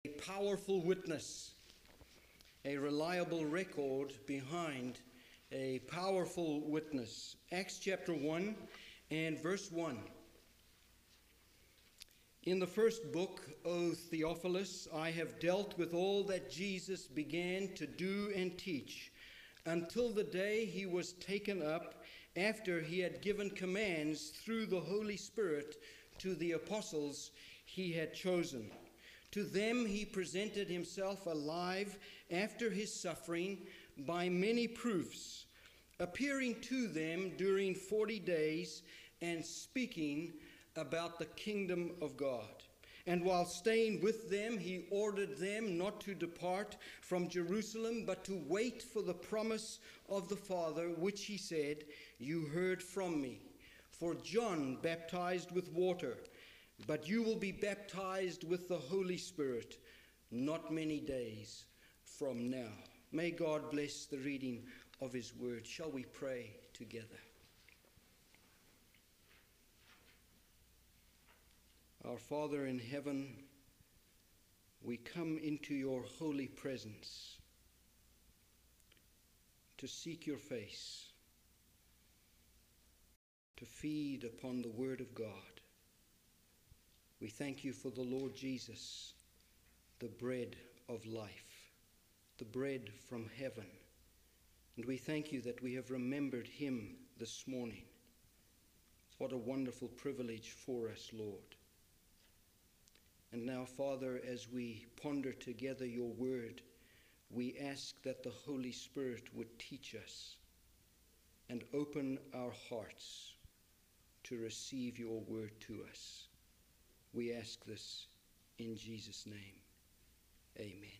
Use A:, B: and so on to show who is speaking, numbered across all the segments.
A: A powerful witness, a reliable record behind a powerful witness. Acts chapter 1 and verse 1. In the first book, O Theophilus, I have dealt with all that Jesus began to do and teach, until the day he was taken up, after he had given commands through the Holy Spirit to the apostles he had chosen. To them he presented himself alive after his suffering by many proofs, appearing to them during 40 days and speaking about the kingdom of God. And while staying with them, he ordered them not to depart from Jerusalem, but to wait for the promise of the Father, which he said, "You heard from me. For John baptized with water, but you will be baptized with the Holy Spirit not many days from now." May God bless the reading of his word. Shall we pray together? Our Father in heaven, we come into your holy presence to seek your face, to feed upon the word of God. We thank you for the Lord Jesus, the bread of life, the bread from heaven. And we thank you that we have remembered him this morning. What a wonderful privilege for us, Lord. And now, Father, as we ponder together your word, we ask that the Holy Spirit would teach us and open our hearts to receive your word to us. We ask this in Jesus' name. Amen.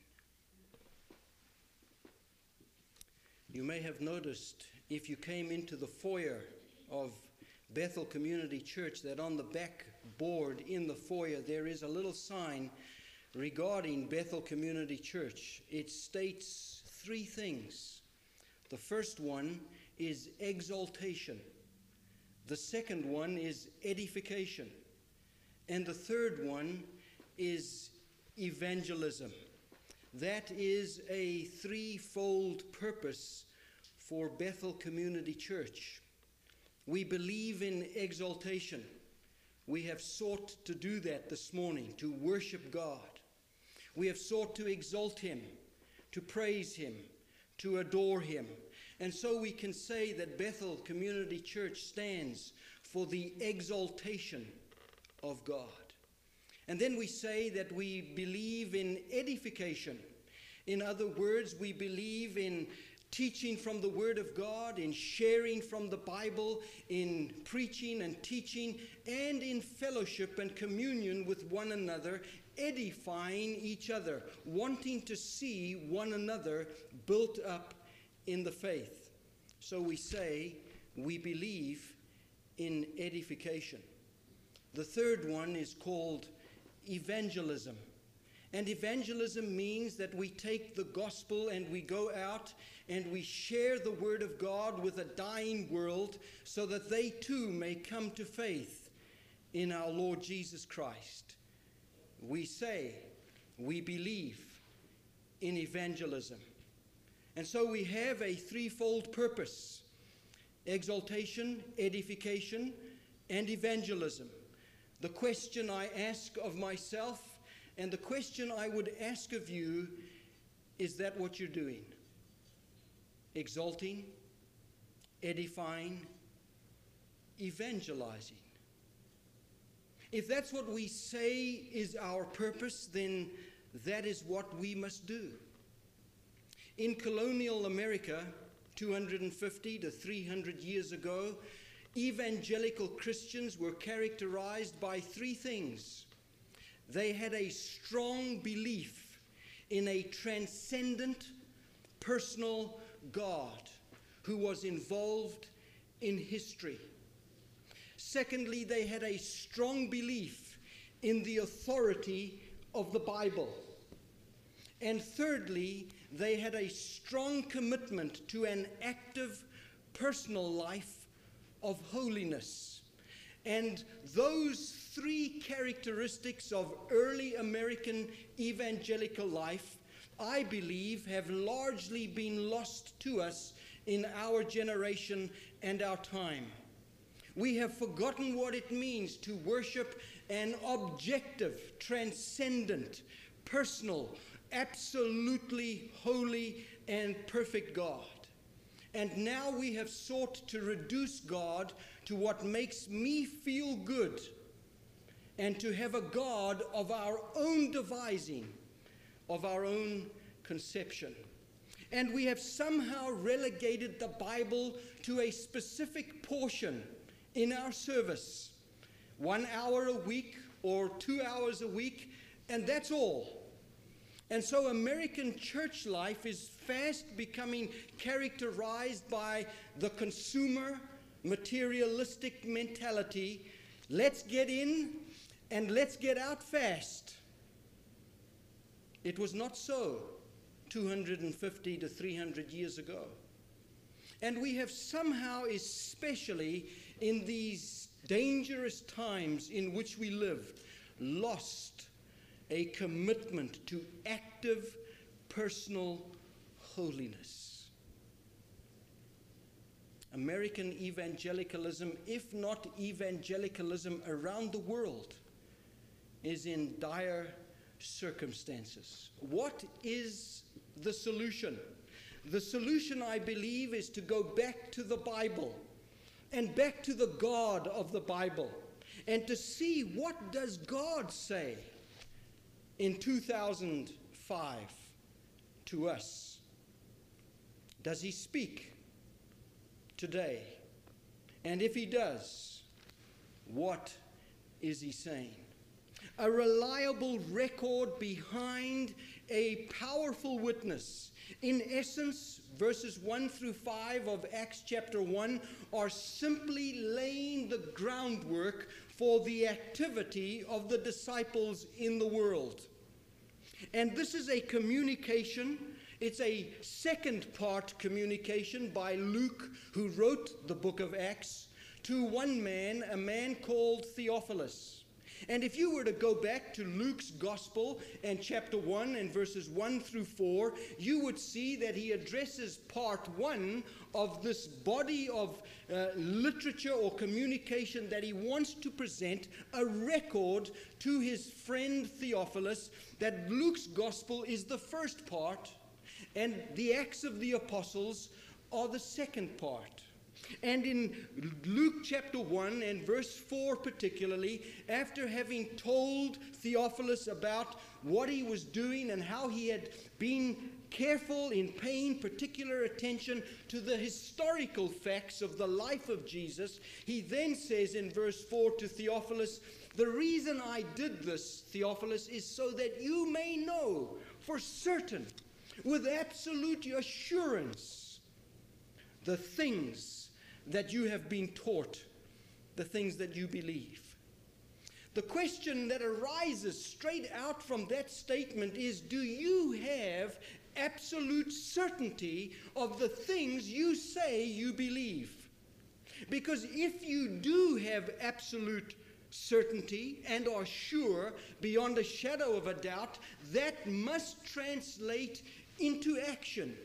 A: You may have noticed, if you came into the foyer of Bethel Community Church, that on the back board in the foyer there is a little sign regarding Bethel Community Church. It states three things. The first one is exaltation. The second one is edification. And the third one is evangelism. That is a threefold purpose for Bethel Community Church. We believe in exaltation. We have sought to do that this morning, to worship God. We have sought to exalt him, to praise him, to adore him. And so we can say that Bethel Community Church stands for the exaltation of God. And then we say that we believe in edification. In other words, we believe in teaching from the Word of God, in sharing from the Bible, in preaching and teaching, and in fellowship and communion with one another, edifying each other, wanting to see one another built up in the faith. So we say we believe in edification. The third one is called evangelism. And evangelism means that we take the gospel and we go out and we share the word of God with a dying world so that they too may come to faith in our Lord Jesus Christ. We say we believe in evangelism. And so we have a threefold purpose: exaltation, edification, and evangelism. The question I ask of myself and the question I would ask of you, is that what you're doing? Exalting, edifying, evangelizing. If that's what we say is our purpose, then that is what we must do. In colonial America, 250 to 300 years ago, evangelical Christians were characterized by three things. They had a strong belief in a transcendent, personal God who was involved in history. Secondly, they had a strong belief in the authority of the Bible. And thirdly, they had a strong commitment to an active personal life of holiness. And those three characteristics of early American evangelical life, I believe, have largely been lost to us in our generation and our time. We have forgotten what it means to worship an objective, transcendent, personal, absolutely holy and perfect God. And now we have sought to reduce God to what makes me feel good, and to have a God of our own devising, of our own conception. And we have somehow relegated the Bible to a specific portion in our service, 1 hour a week or 2 hours a week, and that's all. And so American church life is fast becoming characterized by the consumer, materialistic mentality. Let's get in and let's get out fast. It was not so 250 to 300 years ago. And we have somehow, especially in these dangerous times in which we live, lost a commitment to active personal holiness. American evangelicalism, if not evangelicalism around the world, is in dire circumstances. What is the solution? The solution, I believe, is to go back to the Bible and back to the God of the Bible, and to see what does God say in 2005 to us. Does he speak today? And if he does, what is he saying? A reliable record behind a powerful witness. In essence, verses 1 through 5 of Acts chapter 1 are simply laying the groundwork for the activity of the disciples in the world. And this is a communication. It's a second part communication by Luke, who wrote the book of Acts, to one man, a man called Theophilus. And if you were to go back to Luke's Gospel and chapter 1 and verses 1 through 4, you would see that he addresses part 1 of this body of literature or communication that he wants to present, a record to his friend Theophilus, that Luke's Gospel is the first part and the Acts of the Apostles are the second part. And in Luke chapter 1 and verse 4 particularly, after having told Theophilus about what he was doing and how he had been careful in paying particular attention to the historical facts of the life of Jesus, he then says in verse 4 to Theophilus, "The reason I did this, Theophilus, is so that you may know for certain, with absolute assurance, the things that you have been taught, the things that you believe." The question that arises straight out from that statement is, do you have absolute certainty of the things you say you believe? Because if you do have absolute certainty and are sure beyond a shadow of a doubt, that must translate into action.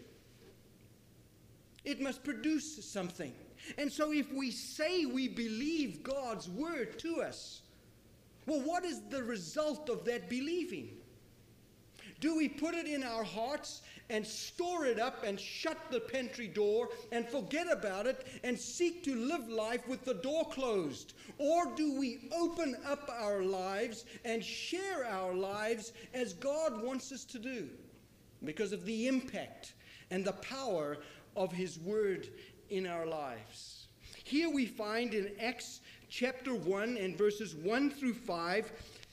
A: It must produce something. And so if we say we believe God's word to us, well, what is the result of that believing? Do we put it in our hearts and store it up and shut the pantry door and forget about it and seek to live life with the door closed? Or do we open up our lives and share our lives as God wants us to do, because of the impact and the power of his word in our lives? Here we find in Acts chapter 1 and verses 1 through 5,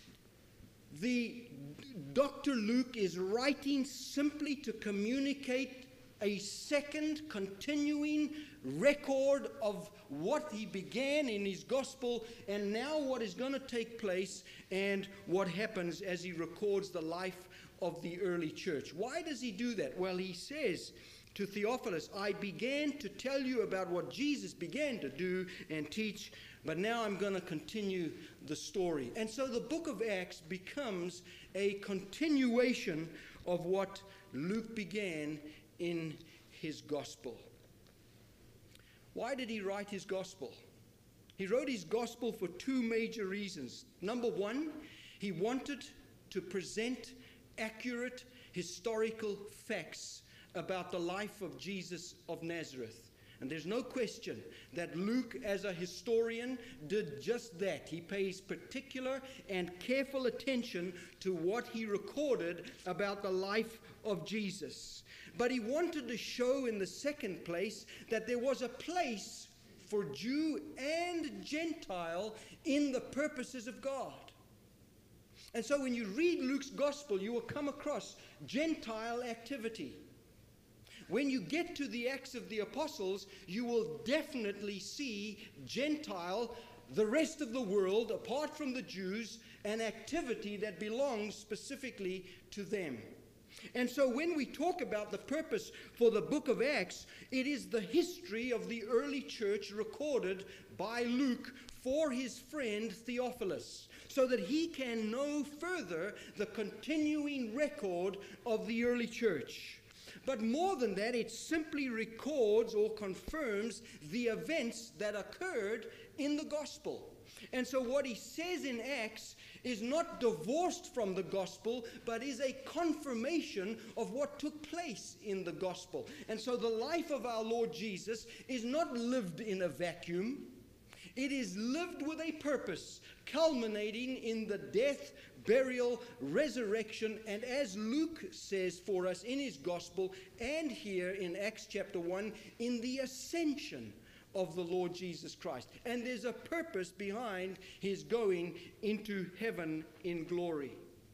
A: Dr. Luke is writing simply to communicate a second continuing record of what he began in his gospel, and now what is going to take place and what happens as he records the life of the early church. Why does he do that? Well, he says to Theophilus, I began to tell you about what Jesus began to do and teach, but now I'm going to continue the story. And so the book of Acts becomes a continuation of what Luke began in his gospel. Why did he write his gospel? He wrote his gospel for two major reasons. Number one, he wanted to present accurate historical facts about the life of Jesus of Nazareth. And there's no question that Luke, as a historian, did just that. He pays particular and careful attention to what he recorded about the life of Jesus. But he wanted to show in the second place that there was a place for Jew and Gentile in the purposes of God. And so when you read Luke's gospel, you will come across Gentile activity. When you get to the Acts of the Apostles, you will definitely see Gentile, the rest of the world, apart from the Jews, an activity that belongs specifically to them. And so when we talk about the purpose for the book of Acts, it is the history of the early church recorded by Luke for his friend Theophilus, so that he can know further the continuing record of the early church. But more than that, it simply records or confirms the events that occurred in the gospel. And so what he says in Acts is not divorced from the gospel, but is a confirmation of what took place in the gospel. And so the life of our Lord Jesus is not lived in a vacuum. It is lived with a purpose, culminating in the death, burial, resurrection, and as Luke says for us in his gospel, and here in Acts chapter 1, in the ascension of the Lord Jesus Christ. And there's a purpose behind his going into heaven in glory.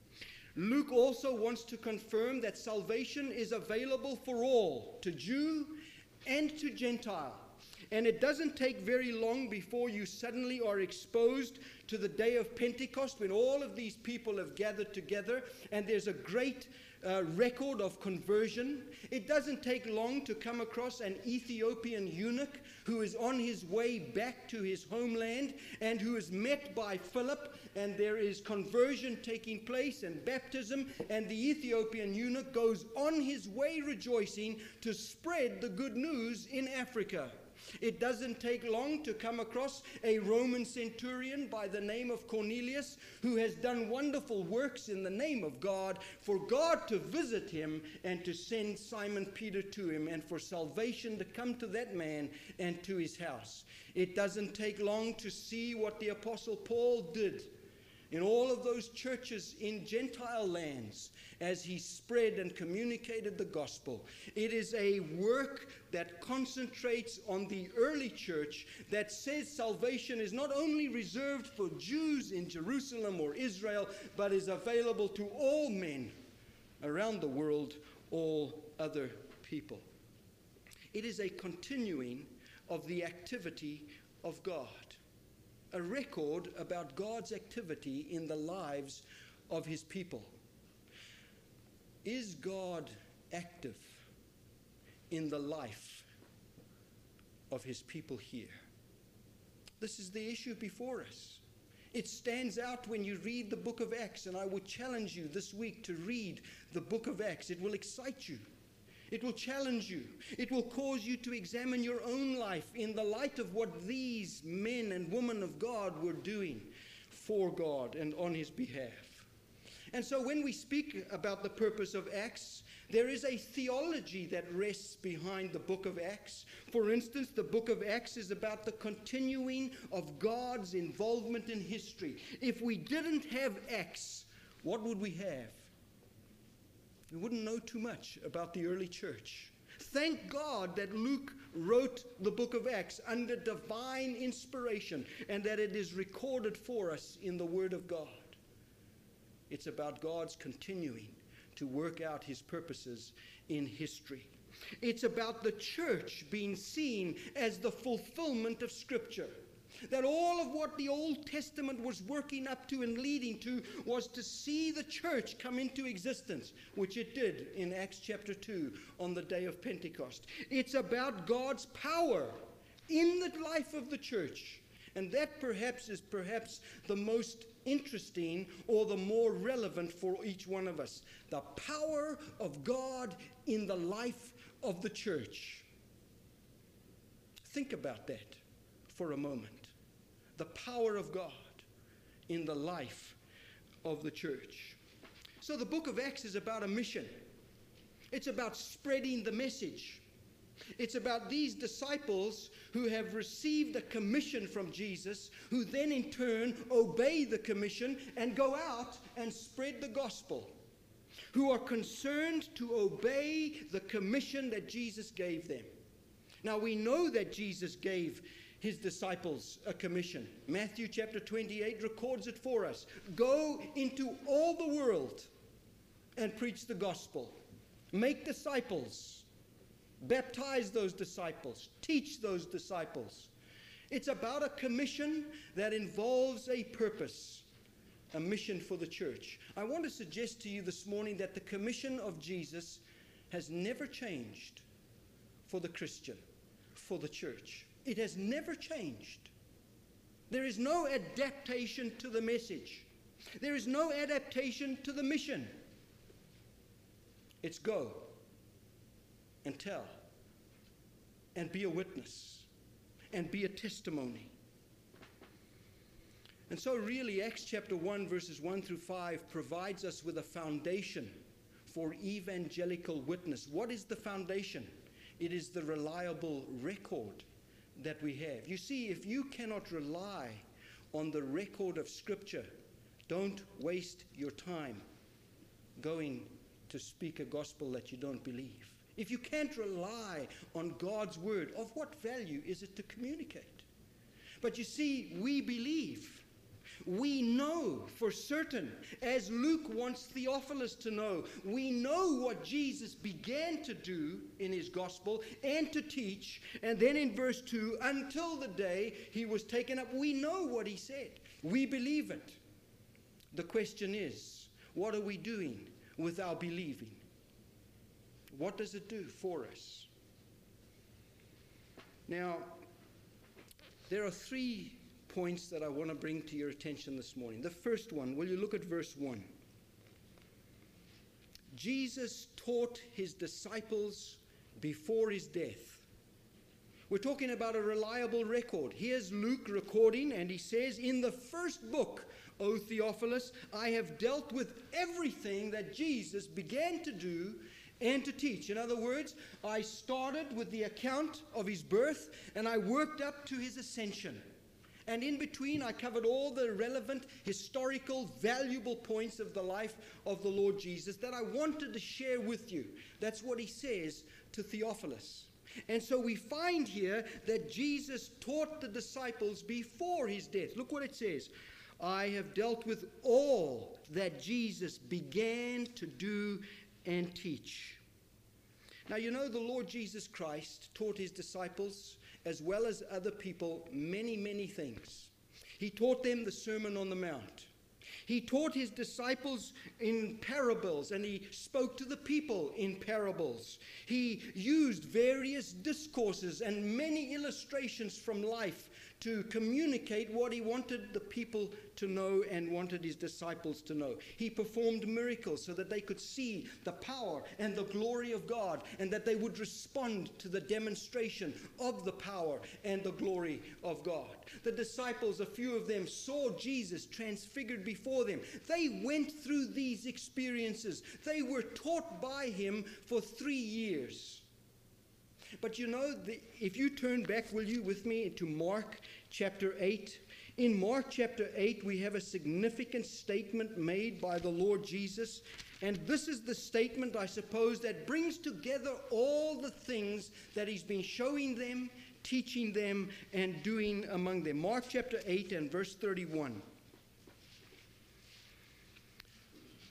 A: Luke also wants to confirm that salvation is available for all, to Jew and to Gentile. And it doesn't take very long before you suddenly are exposed to the day of Pentecost, when all of these people have gathered together and there's a great record of conversion. It doesn't take long to come across an Ethiopian eunuch who is on his way back to his homeland and who is met by Philip, and there is conversion taking place and baptism, and the Ethiopian eunuch goes on his way rejoicing to spread the good news in Africa. It doesn't take long to come across a Roman centurion by the name of Cornelius, who has done wonderful works in the name of God, for God to visit him and to send Simon Peter to him, and for salvation to come to that man and to his house. It doesn't take long to see what the Apostle Paul did in all of those churches in Gentile lands as he spread and communicated the gospel. It is a work that concentrates on the early church, that says salvation is not only reserved for Jews in Jerusalem or Israel, but is available to all men around the world, all other people. It is a continuing of the activity of God, a record about God's activity in the lives of his people. Is God active in the life of his people here? This is the issue before us. It stands out when you read the book of Acts, and I would challenge you this week to read the book of Acts. It will excite you. It will challenge you. It will cause you to examine your own life in the light of what these men and women of God were doing for God and on his behalf. And so when we speak about the purpose of Acts, there is a theology that rests behind the book of Acts. For instance, the book of Acts is about the continuing of God's involvement in history. If we didn't have Acts, what would we have? We wouldn't know too much about the early church. Thank God that Luke wrote the book of Acts under divine inspiration, and that it is recorded for us in the Word of God. It's about God's continuing to work out his purposes in history. It's about the church being seen as the fulfillment of Scripture. That all of what the Old Testament was working up to and leading to was to see the church come into existence, which it did in Acts chapter 2 on the day of Pentecost. It's about God's power in the life of the church. And that perhaps is the most interesting or the more relevant for each one of us. The power of God in the life of the church. Think about that for a moment. The power of God in the life of the church. So the book of Acts is about a mission. It's about spreading the message. It's about these disciples who have received a commission from Jesus, who then in turn obey the commission and go out and spread the gospel, who are concerned to obey the commission that Jesus gave them. Now we know that Jesus gave his disciples a commission. Matthew chapter 28 records it for us. Go into all the world and preach the gospel. Make disciples. Baptize those disciples. Teach those disciples. It's about a commission that involves a purpose, a mission for the church. I want to suggest to you this morning that the commission of Jesus has never changed for the Christian, for the church. It has never changed. There is no adaptation to the message. There is no adaptation to the mission. It's go and tell and be a witness and be a testimony. And so really Acts chapter 1 verses 1 through 5 provides us with a foundation for evangelical witness. What is the foundation? It is the reliable record that we have. You see, if you cannot rely on the record of Scripture, don't waste your time going to speak a gospel that you don't believe. If you can't rely on God's word, of what value is it to communicate? But you see, we believe. We know for certain, as Luke wants Theophilus to know, we know what Jesus began to do in his gospel and to teach. And then in verse 2, until the day he was taken up, we know what he said. We believe it. The question is, what are we doing with our believing? What does it do for us? Now, there are 3 points that I want to bring to your attention this morning. The first one, will you look at verse 1? Jesus taught his disciples before his death. We're talking about a reliable record. Here's Luke recording, and he says, in the first book, O Theophilus, I have dealt with everything that Jesus began to do and to teach. In other words, I started with the account of his birth, and I worked up to his ascension. And in between, I covered all the relevant, historical, valuable points of the life of the Lord Jesus that I wanted to share with you. That's what he says to Theophilus. And so we find here that Jesus taught the disciples before his death. Look what it says. I have dealt with all that Jesus began to do and teach. Now, you know, the Lord Jesus Christ taught his disciples, as well as other people, many, many things. He taught them the Sermon on the Mount. He taught his disciples in parables, and he spoke to the people in parables. He used various discourses and many illustrations from life to communicate what he wanted the people to know and wanted his disciples to know. He performed miracles so that they could see the power and the glory of God, and that they would respond to the demonstration of the power and the glory of God. The disciples, a few of them, saw Jesus transfigured before them. They went through these experiences. They were taught by him for 3 years. But you know, if you turn back, will you, with me to Mark chapter 8? In Mark chapter 8, we have a significant statement made by the Lord Jesus. And this is the statement, I suppose, that brings together all the things that he's been showing them, teaching them, and doing among them. Mark chapter 8 and verse 31.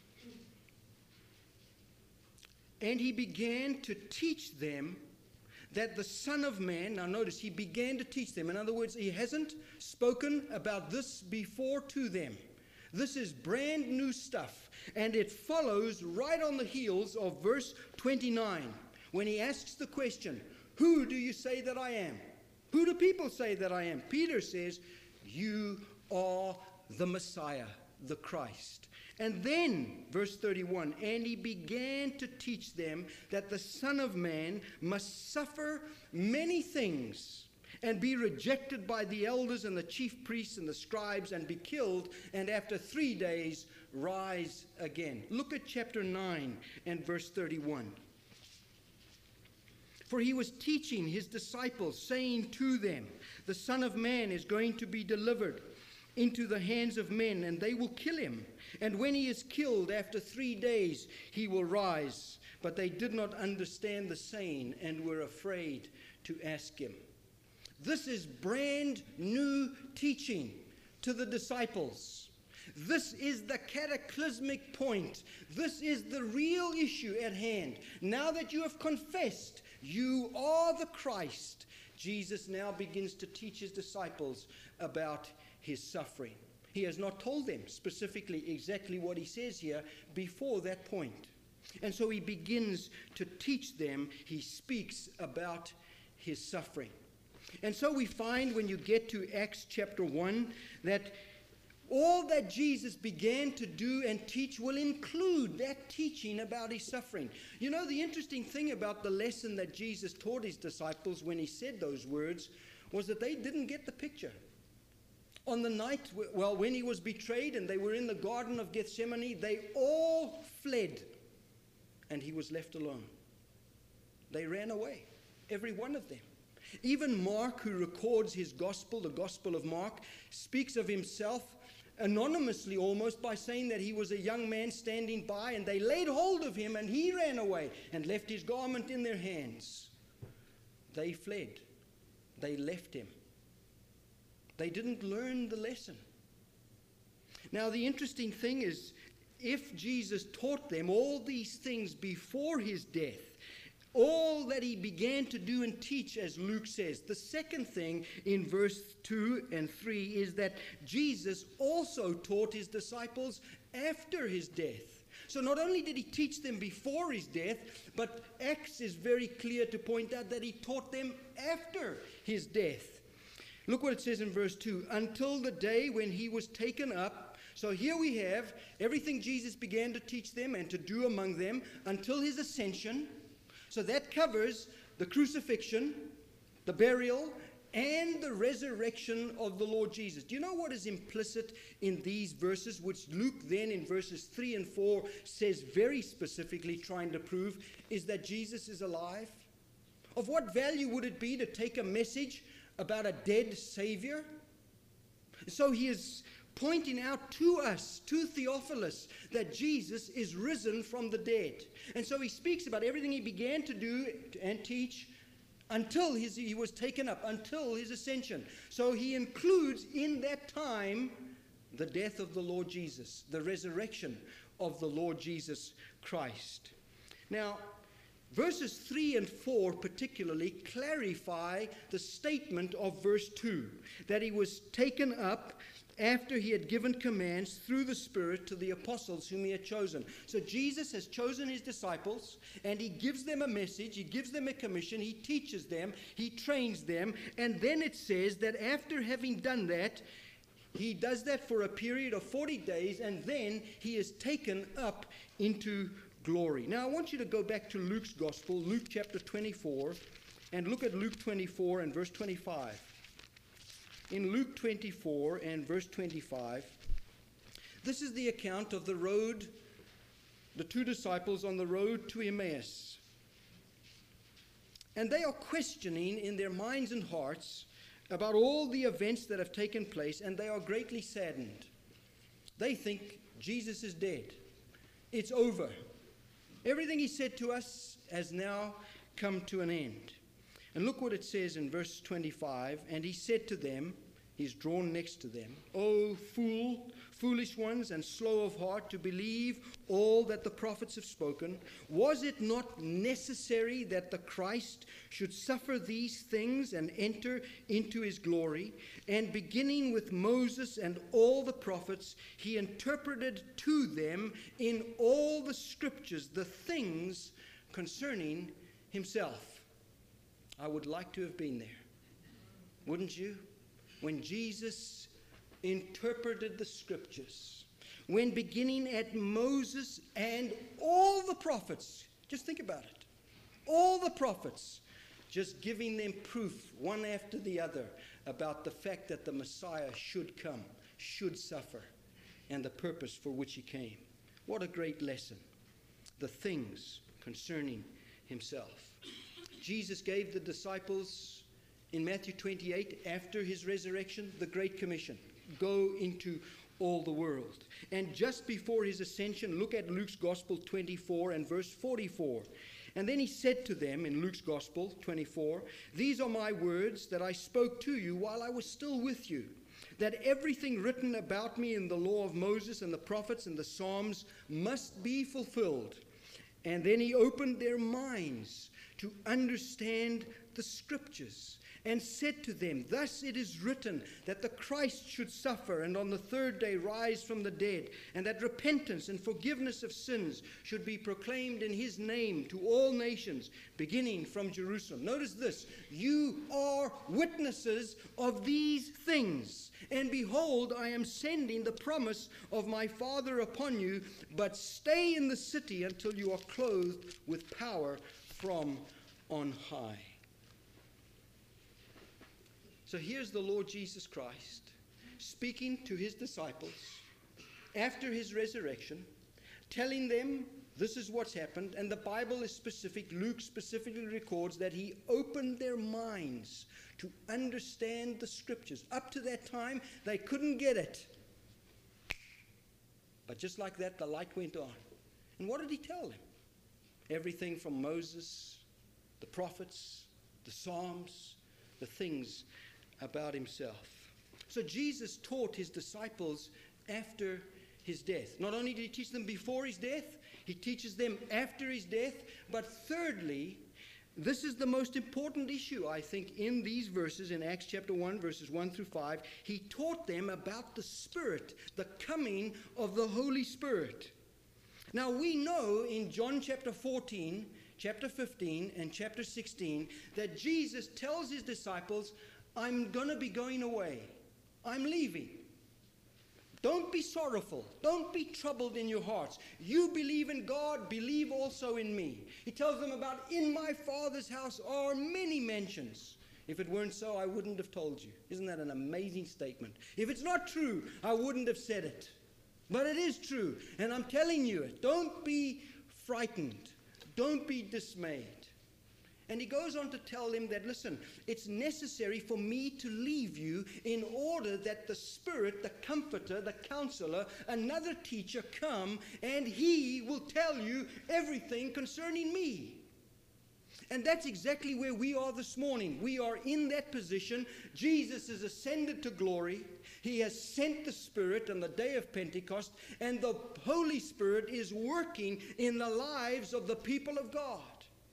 A: And he began to teach them that the Son of Man, now notice, he began to teach them. In other words, he hasn't spoken about this before to them. This is brand new stuff. And it follows right on the heels of verse 29, when he asks the question, who do you say that I am? Who do people say that I am? Peter says, you are the Messiah, the Christ. And then, verse 31, and he began to teach them that the Son of Man must suffer many things and be rejected by the elders and the chief priests and the scribes and be killed, and after 3 days rise again. Look at chapter 9 and verse 31. For he was teaching his disciples, saying to them, the Son of Man is going to be delivered into the hands of men, and they will kill him. And when he is killed, after 3 days, he will rise. But they did not understand the saying and were afraid to ask him. This is brand new teaching to the disciples. This is the cataclysmic point. This is the real issue at hand. Now that you have confessed you are the Christ, Jesus now begins to teach his disciples about his suffering. He has not told them specifically exactly what he says here before that point. And so he begins to teach them. He speaks about his suffering. And so we find when you get to Acts chapter 1 that all that Jesus began to do and teach will include that teaching about his suffering. You know, the interesting thing about the lesson that Jesus taught his disciples when he said those words was that they didn't get the picture. On the night, when he was betrayed and they were in the Garden of Gethsemane, they all fled and he was left alone. They ran away, every one of them. Even Mark, who records his gospel, the Gospel of Mark, speaks of himself anonymously almost by saying that he was a young man standing by and they laid hold of him and he ran away and left his garment in their hands. They fled. They left him. They didn't learn the lesson. Now the interesting thing is, if Jesus taught them all these things before his death, all that he began to do and teach, as Luke says. The second thing in verse 2 and 3 is that Jesus also taught his disciples after his death. So not only did he teach them before his death, but Acts is very clear to point out that he taught them after his death. Look what it says in verse 2. Until the day when he was taken up. So here we have everything Jesus began to teach them and to do among them until his ascension. So that covers the crucifixion, the burial, and the resurrection of the Lord Jesus. Do you know what is implicit in these verses, which Luke then in verses 3 and 4 says very specifically, trying to prove, is that Jesus is alive? Of what value would it be to take a message about a dead Savior? So he is pointing out to us, to Theophilus, that Jesus is risen from the dead. And so he speaks about everything he began to do and teach until he was taken up, until his ascension. So he includes in that time the death of the Lord Jesus, the resurrection of the Lord Jesus Christ. Now, verses 3 and 4 particularly clarify the statement of verse 2, that he was taken up after he had given commands through the Spirit to the apostles whom he had chosen. So Jesus has chosen his disciples, and he gives them a message, he gives them a commission, he teaches them, he trains them, and then it says that after having done that, he does that for a period of 40 days, and then he is taken up into glory. Now I want you to go back to Luke's Gospel, Luke chapter 24, and look at Luke 24 and verse 25. In Luke 24 and verse 25, this is the account of the road, the two disciples on the road to Emmaus. And they are questioning in their minds and hearts about all the events that have taken place, and they are greatly saddened. They think Jesus is dead. It's over. Everything he said to us has now come to an end. And look what it says in verse 25. And he said to them, he's drawn next to them, "O foolish ones and slow of heart to believe all that the prophets have spoken? Was it not necessary that the Christ should suffer these things and enter into his glory? And beginning with Moses and all the prophets, he interpreted to them in all the scriptures the things concerning himself. I would like to have been there. Wouldn't you? When Jesus interpreted the scriptures, when beginning at Moses and all the prophets, just think about it, all the prophets, just giving them proof one after the other about the fact that the Messiah should come, should suffer, and the purpose for which he came. What a great lesson. The things concerning himself. Jesus gave the disciples in Matthew 28, after his resurrection, the Great Commission. Go into all the world. And just before his ascension, look at Luke's Gospel 24 and verse 44. And then he said to them in Luke's Gospel 24, "These are my words that I spoke to you while I was still with you, that everything written about me in the law of Moses and the prophets and the Psalms must be fulfilled." And then he opened their minds to understand the scriptures, and said to them, "Thus it is written that the Christ should suffer and on the third day rise from the dead, and that repentance and forgiveness of sins should be proclaimed in his name to all nations, beginning from Jerusalem." Notice this: "You are witnesses of these things. And behold, I am sending the promise of my Father upon you, but stay in the city until you are clothed with power from on high." So here's the Lord Jesus Christ speaking to his disciples after his resurrection, telling them this is what's happened. And the Bible is specific. Luke specifically records that he opened their minds to understand the scriptures. Up to that time, they couldn't get it. But just like that, the light went on. And what did he tell them? Everything from Moses, the prophets, the Psalms, the things about himself. So Jesus taught his disciples after his death. Not only did he teach them before his death, he teaches them after his death. But thirdly, this is the most important issue, I think, in these verses, in Acts chapter 1, verses 1 through 5. He taught them about the Spirit, the coming of the Holy Spirit. Now we know in John chapter 14, chapter 15, and chapter 16 that Jesus tells his disciples, "I'm going to be going away. I'm leaving. Don't be sorrowful. Don't be troubled in your hearts. You believe in God, believe also in me." He tells them about, "In my Father's house are many mansions. If it weren't so, I wouldn't have told you." Isn't that an amazing statement? If it's not true, I wouldn't have said it. But it is true, and I'm telling you it. Don't be frightened. Don't be dismayed. And he goes on to tell them that, listen, it's necessary for me to leave you in order that the Spirit, the Comforter, the Counselor, another teacher come, and he will tell you everything concerning me. And that's exactly where we are this morning. We are in that position. Jesus is ascended to glory. He has sent the Spirit on the day of Pentecost, and the Holy Spirit is working in the lives of the people of God.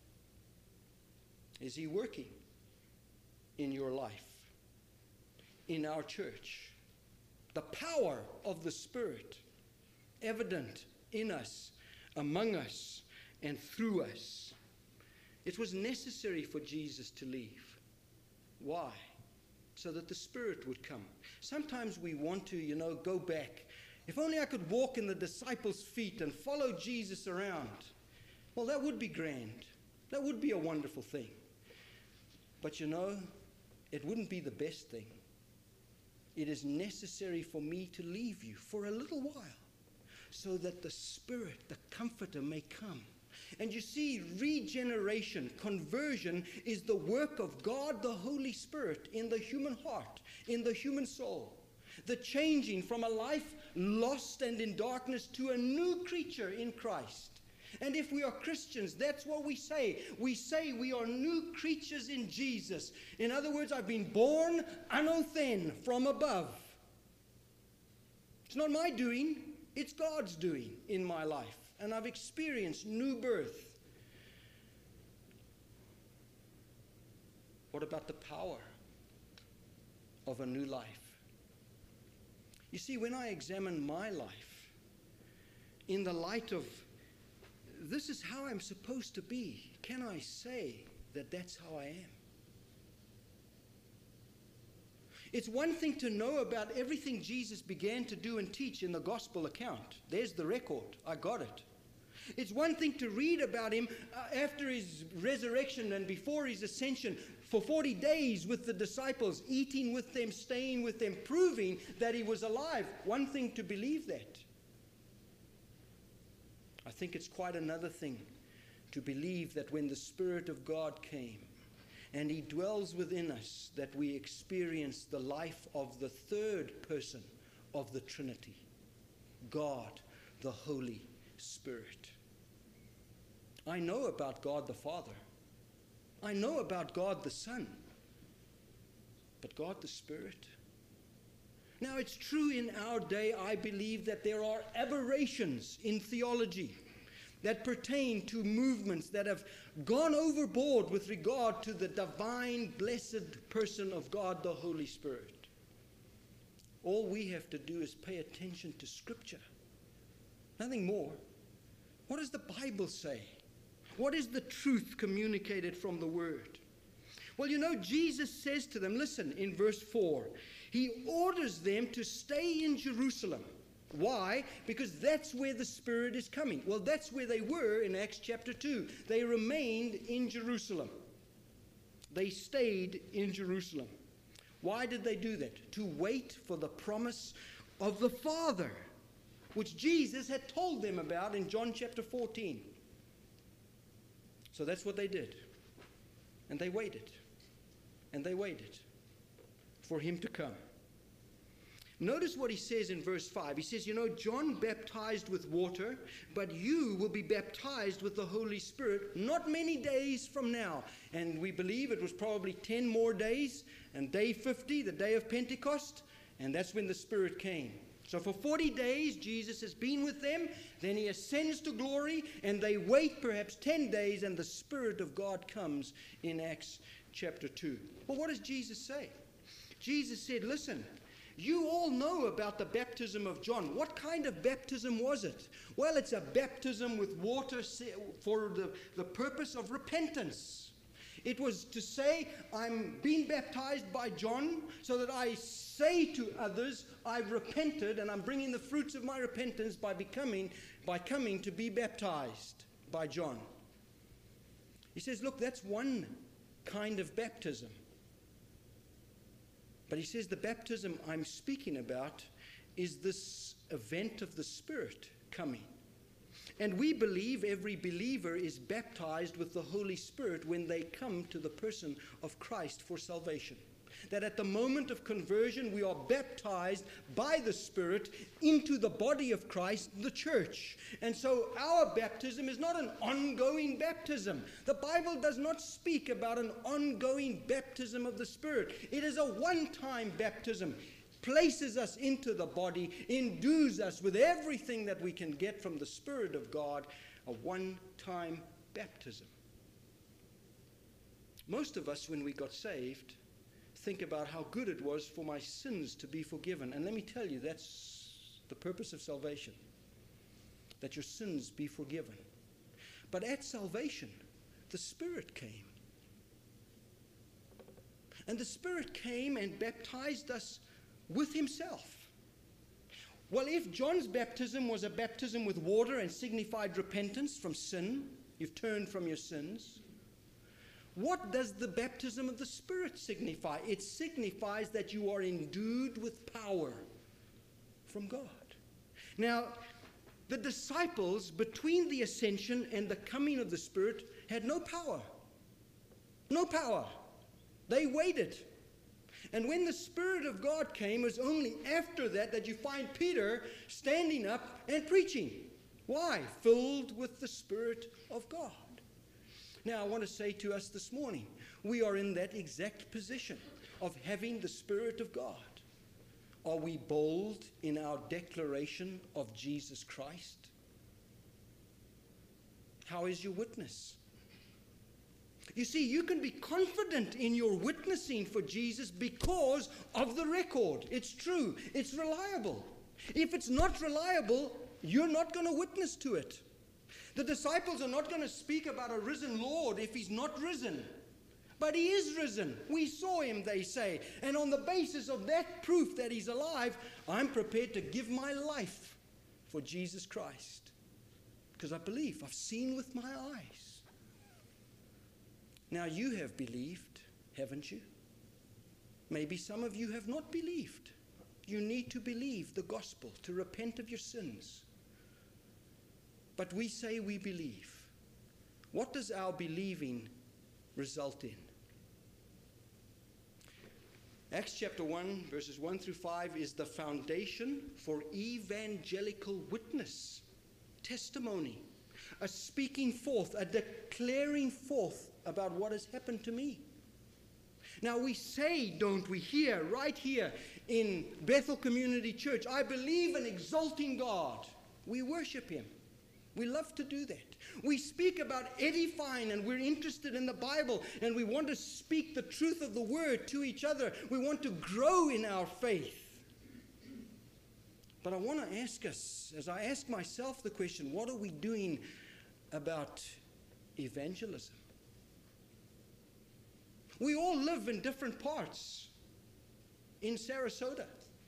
A: Is he working in your life, in our church? The power of the Spirit evident in us, among us, and through us. It was necessary for Jesus to leave. Why? So that the Spirit would come. Sometimes we want to, go back. If only I could walk in the disciples' feet and follow Jesus around. Well, that would be grand. That would be a wonderful thing. But it wouldn't be the best thing. It is necessary for me to leave you for a little while so that the Spirit, the Comforter, may come. And you see, regeneration, conversion is the work of God, the Holy Spirit, in the human heart, in the human soul. The changing from a life lost and in darkness to a new creature in Christ. And if we are Christians, that's what we say. We say we are new creatures in Jesus. In other words, I've been born anothen, from above. It's not my doing, it's God's doing in my life. And I've experienced new birth. What about the power of a new life? You see, when I examine my life in the light of this is how I'm supposed to be, can I say that that's how I am? It's one thing to know about everything Jesus began to do and teach in the gospel account. There's the record. I got it. It's one thing to read about him after his resurrection and before his ascension for 40 days with the disciples, eating with them, staying with them, proving that he was alive. One thing to believe that. I think it's quite another thing to believe that when the Spirit of God came and he dwells within us, that we experience the life of the third person of the Trinity, God, the Holy Spirit. I know about God the Father. I know about God the Son. But God the Spirit? Now, it's true in our day, I believe, that there are aberrations in theology that pertain to movements that have gone overboard with regard to the divine, blessed person of God, the Holy Spirit. All we have to do is pay attention to Scripture. Nothing more. What does the Bible say? What is the truth communicated from the Word? Well, you know, Jesus says to them, listen, in verse 4, he orders them to stay in Jerusalem. Why? Because that's where the Spirit is coming. Well, that's where they were in Acts chapter 2. They remained in Jerusalem. They stayed in Jerusalem. Why did they do that? To wait for the promise of the Father, which Jesus had told them about in John chapter 14. So that's what they did. And they waited. And they waited for him to come. Notice what he says in verse 5. He says, you know, John baptized with water, but you will be baptized with the Holy Spirit not many days from now. And we believe it was probably 10 more days, and day 50, the day of Pentecost, and that's when the Spirit came. So for 40 days, Jesus has been with them, then he ascends to glory, and they wait perhaps 10 days, and the Spirit of God comes in Acts chapter 2. Well, what does Jesus say? Jesus said, listen, you all know about the baptism of John. What kind of baptism was it? Well, it's a baptism with water for the purpose of repentance. It was to say, I'm being baptized by John so that I say to others, I've repented and I'm bringing the fruits of my repentance by coming to be baptized by John. He says, look, that's one kind of baptism. But he says the baptism I'm speaking about is this event of the Spirit coming. And we believe every believer is baptized with the Holy Spirit when they come to the person of Christ for salvation. That at the moment of conversion, we are baptized by the Spirit into the body of Christ, the church. And so our baptism is not an ongoing baptism. The Bible does not speak about an ongoing baptism of the Spirit. It is a one-time baptism. Places us into the body, endues us with everything that we can get from the Spirit of God, a one-time baptism. Most of us, when we got saved, think about how good it was for my sins to be forgiven. And let me tell you, that's the purpose of salvation, that your sins be forgiven. But at salvation, the Spirit came. And the Spirit came and baptized us with himself. Well, if John's baptism was a baptism with water and signified repentance from sin, you've turned from your sins, what does the baptism of the Spirit signify? It signifies that you are endued with power from God. Now, the disciples, between the ascension and the coming of the Spirit, had no power. No power. They waited. And when the Spirit of God came, it was only after that you find Peter standing up and preaching. Why? Filled with the Spirit of God. Now, I want to say to us this morning, we are in that exact position of having the Spirit of God, Are we bold in our declaration of Jesus Christ? How is your witness? You see, you can be confident in your witnessing for Jesus because of the record. It's true. It's reliable. If it's not reliable, you're not going to witness to it. The disciples are not going to speak about a risen Lord if he's not risen. But he is risen. We saw him, they say. And on the basis of that proof that he's alive, I'm prepared to give my life for Jesus Christ. Because I believe. I've seen with my eyes. Now you have believed, haven't you? Maybe some of you have not believed. You need to believe the gospel, to repent of your sins. But we say we believe. What does our believing result in? Acts chapter 1, verses 1 through 5 is the foundation for evangelical witness, testimony, a speaking forth, a declaring forth about what has happened to me. Now we say, don't we, here, right here in Bethel Community Church, I believe in exalting God. We worship him. We love to do that. We speak about edifying, and we're interested in the Bible, and we want to speak the truth of the word to each other. We want to grow in our faith. But I want to ask us, as I ask myself the question, what are we doing about evangelism? We all live in different parts in Sarasota.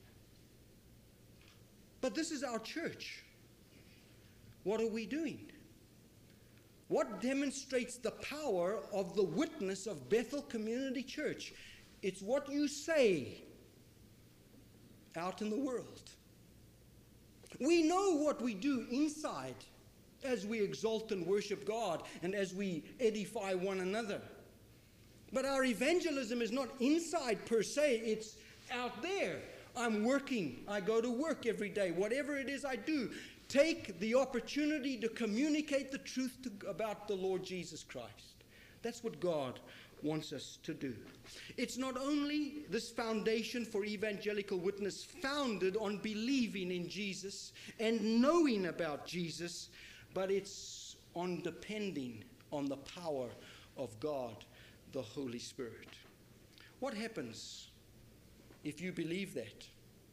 A: But this is our church. What are we doing? What demonstrates the power of the witness of Bethel Community Church? It's what you say out in the world. We know what we do inside as we exalt and worship God and as we edify one another. But our evangelism is not inside per se, it's out there. I'm working. I go to work every day. Whatever it is I do, take the opportunity to communicate the truth about the Lord Jesus Christ. That's what God wants us to do. It's not only this foundation for evangelical witness founded on believing in Jesus and knowing about Jesus, but it's on depending on the power of God, the Holy Spirit. What happens if you believe that?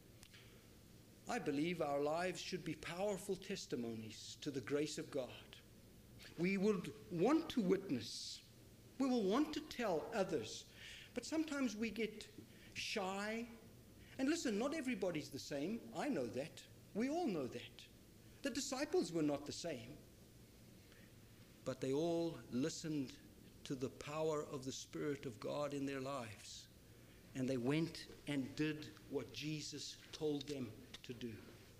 A: I believe our lives should be powerful testimonies to the grace of God. We would want to witness. We will want to tell others. But sometimes we get shy. And listen, not everybody's the same. I know that. We all know that. The disciples were not the same. But they all listened to the power of the Spirit of God in their lives. And they went and did what Jesus told them to do.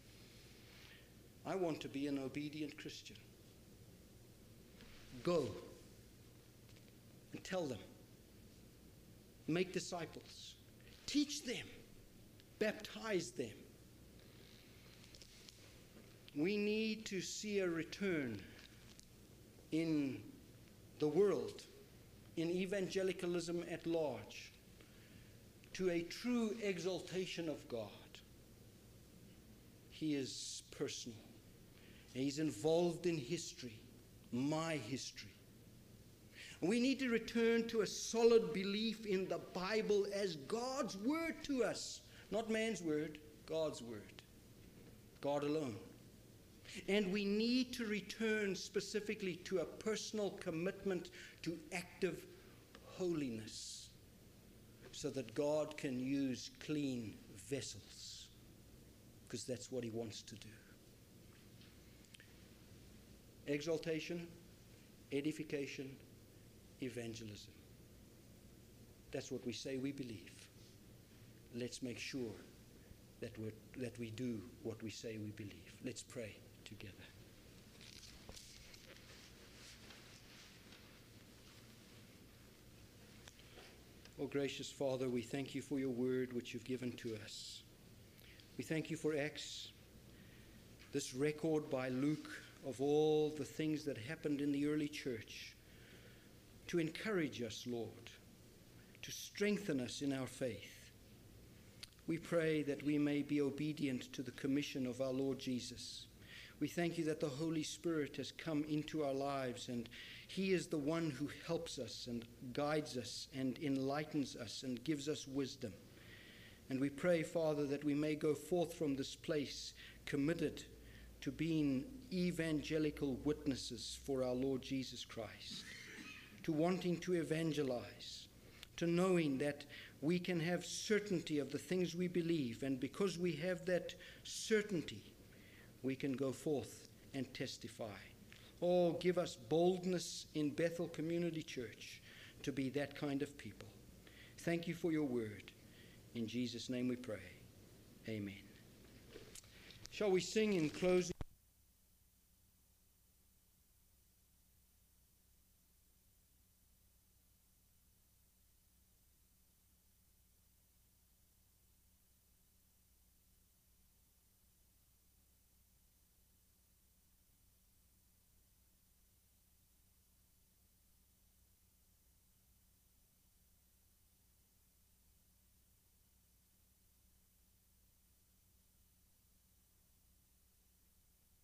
A: I want to be an obedient Christian. Go and tell them. Make disciples. Teach them. Baptize them. We need to see a return in the world, in evangelicalism at large, to a true exaltation of God. He is personal. He's involved in history, my history. We need to return to a solid belief in the Bible as God's word to us. Not man's word, God's word. God alone. And we need to return specifically to a personal commitment to active holiness so that God can use clean vessels, because that's what he wants to do. Exaltation, edification, evangelism. That's what we say we believe. Let's make sure that we do what we say we believe. Let's pray together. Oh, gracious Father, we thank you for your word which you've given to us. We thank you for Acts, this record by Luke of all the things that happened in the early church, to encourage us, Lord, to strengthen us in our faith. We pray that we may be obedient to the commission of our Lord Jesus. We thank you that the Holy Spirit has come into our lives, and he is the one who helps us and guides us and enlightens us and gives us wisdom. And we pray, Father, that we may go forth from this place committed to being evangelical witnesses for our Lord Jesus Christ, to wanting to evangelize, to knowing that we can have certainty of the things we believe, and because we have that certainty, we can go forth and testify. Oh, give us boldness in Bethel Community Church to be that kind of people. Thank you for your word. In Jesus' name we pray. Amen. Shall we sing in closing?